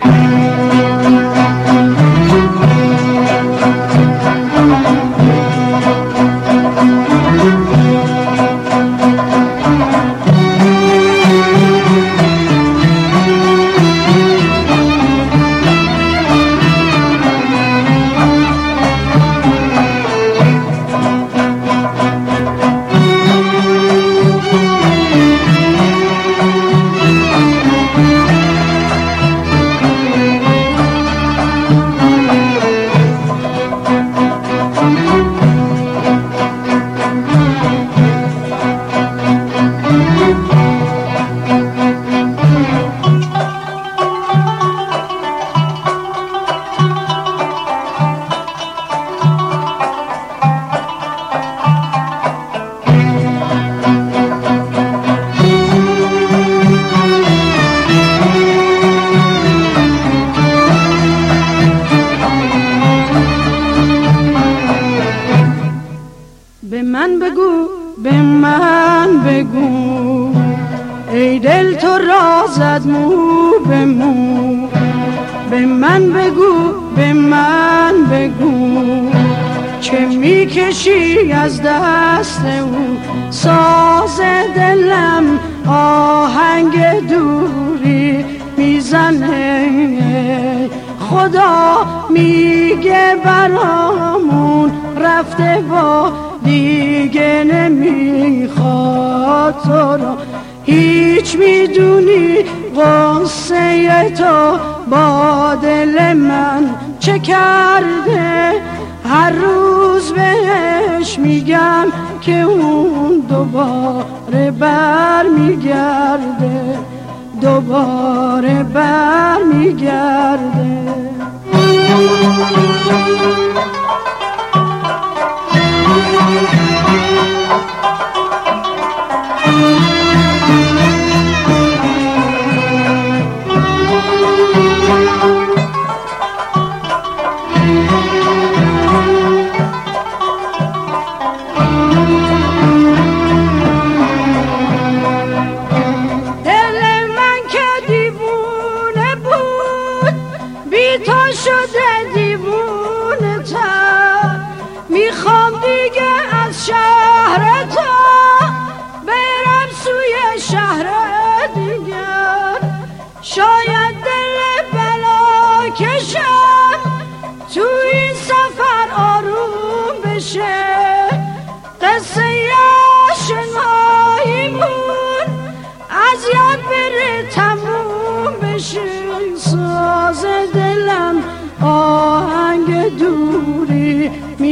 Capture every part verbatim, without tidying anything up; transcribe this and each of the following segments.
به من بگو، به من بگو، ای دل تو رازت مو به مو. به من بگو، به من بگو، چه میکشی از دست او. ساز دلم آهنگ دوری میزنه، خدا میگه برامون رفته با دیگه نمیخواد تو رو. هیچ میدونی قصه تو با دل من چه کرده. هر روز بهش میگم که اون دوباره بر میگرده، دوباره بر میگرده. شده دیوونه تر، میخوام دیگه از شهر تا برم سوی شهر دیگر. شاید دل بلا کشم تو این سفر آروم بشه. قصه آشناییمون از یاد بره تموم بشه. ساز دلم آهنگ دوری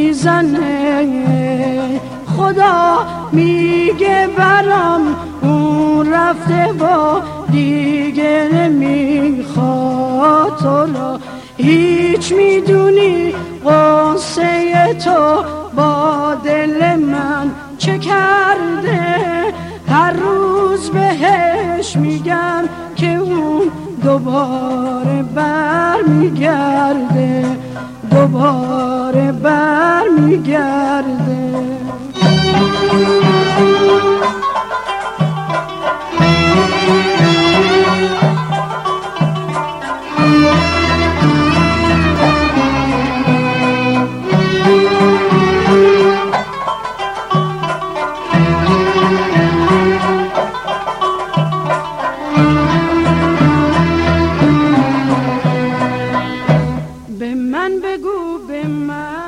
میزنه، خدا میگه برام اون رفته با دیگه نمیخواد تو رو. هیچ میدونی قصه تو با دل من چه کرده. هر روز بهش میگم که اون دوباره بر میگرده، دوباره بر میگرده. به من بگو، به من